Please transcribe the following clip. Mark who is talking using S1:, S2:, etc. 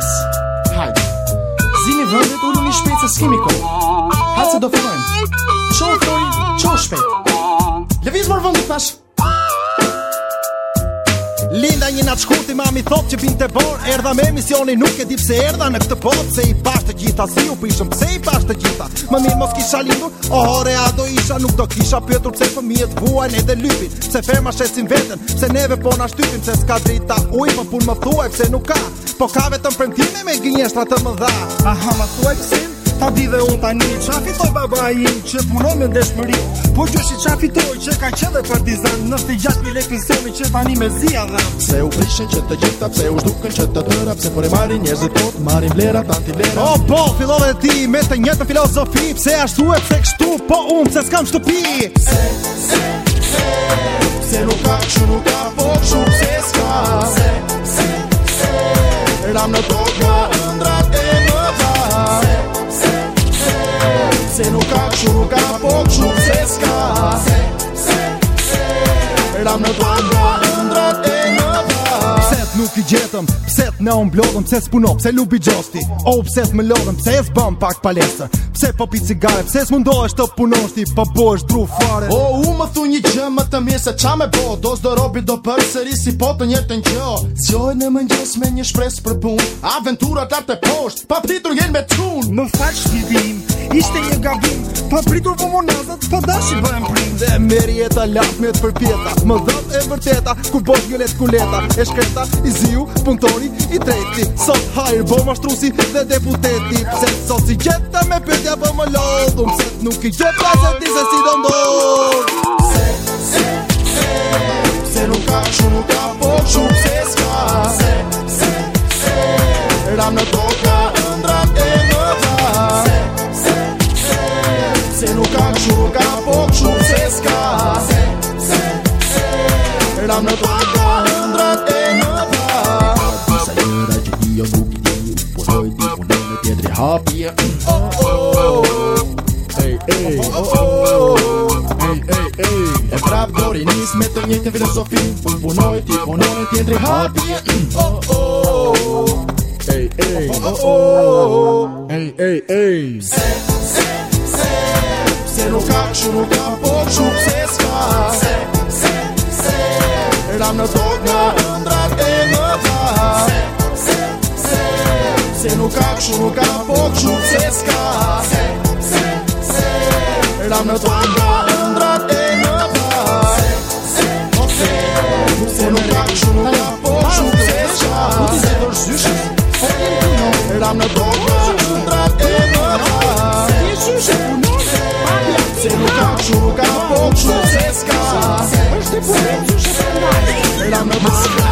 S1: Hajde. Zini vëndit, ullu një shpejt se s'kemi kohë. Hajde se do fillojmë. Qoh Flori, qoh shpejt. Lëviz mor vëndit tash.
S2: Linda një natë shkurti mami thot që binte bor. Erdha me misioni nuk e di pse erdha në këtë botë. Se i pash të gjitha si u prishëm, pse i pash të gjitha. Më mirë mos kisha lindur, ore a do isha. Nuk do kisha pyetur pse fëmijët vuajnë edhe lypin. Pse ferma shesin veten, pse neve po na shtypin. Pse s'ka drita uj, po pun më thuaj pse nuk ka. Po ka vetëm premtime me gënjeshtra të mëdha. Aha, ma thuaj pse? Ta di dhe unë tani, qa fitoj baba im që punoj me ndeshmëri. Po gjyshi qa fitoj që ka qedhe partizan. 96.000 lek pensioni që tani me zia dha.
S3: Pse u prishin që të gjitha, pse u zhdukën që të tëra. Pse por e marin njerëzit tot, marin vlerat, antivlerat.
S2: O po, fillove ti me të njëjtën filozofi. Pse ashtu e pse kështu, po unë pse s'kam shtëpi.
S3: Pse nuk ka kështu, nuk ka po kështu, pse s'ka. Ram në tokë nga ëndrat e më dha. Se nuk ka kështu, nuk ka po kështu, pse s'ka. Ram në tokë nga ëndrat e më dha.
S2: Pse nuk i gjetëm, pse ne u mblodhëm, pse s'puno, pse lupi gjosti. O pse s'më lodhëm, pse s'bëm pak palestër. Pse po pi cigare, pse s'mundohesh të punosh ti, po bosh dru fare.
S3: O u më thu një gjë më të mirë se qa me bo. Dos do robi do për sëri si po të njëtën gjë. Zjoj në mëngjes me një shpres për pun. Aventura t'art e posht, pa pritur jenë me t'un.
S2: Më faq shpivim, ishte një gabim. Pa pritur vomonazat, pa dashi bëhem prim. Dhe meri jeta lakmet për pjeta. Më dhët e vërteta, kur bosh violet kuleta. E shkreta, i ziu, puntori, i treti. Sot hajrë bo mashtrusi dhe deputeti. Pse sot si gjeta me pyetja për më lodhum. Pse nuk i gjeta se ti se si do ndodh.
S3: Pse nuk ka kështu, nuk ka po kështu, pse s'ka. Ram në tokë nga ëndrat e më dha. Se nuk ka kështu, nuk ka po kështu, pse s'ka. Ram në tokë nga ëndrat e më dha. Disa gjëra që ti jo nuk i di. Punoj ti, punoj me tjetri hapi. E prap dori nis me të njëjtën filosofi. Punoj ti, punoj tjetri hapi. Pse nuk ka kështu, nuk ka po kështu, pse s'ka. Ram në tokë nga ëndrat e më dha. Se nuk ka kështu, nuk ka po kështu, pse s'ka. Ram në tokë nga ëndrat e më dha. Se nuk ka kështu, nuk ka po kështu, pse s'ka. Ram në tokë nga ëndrat e më dha. Se nuk ka kështu, nuk ka po kështu, pse s'ka. Ram në tokë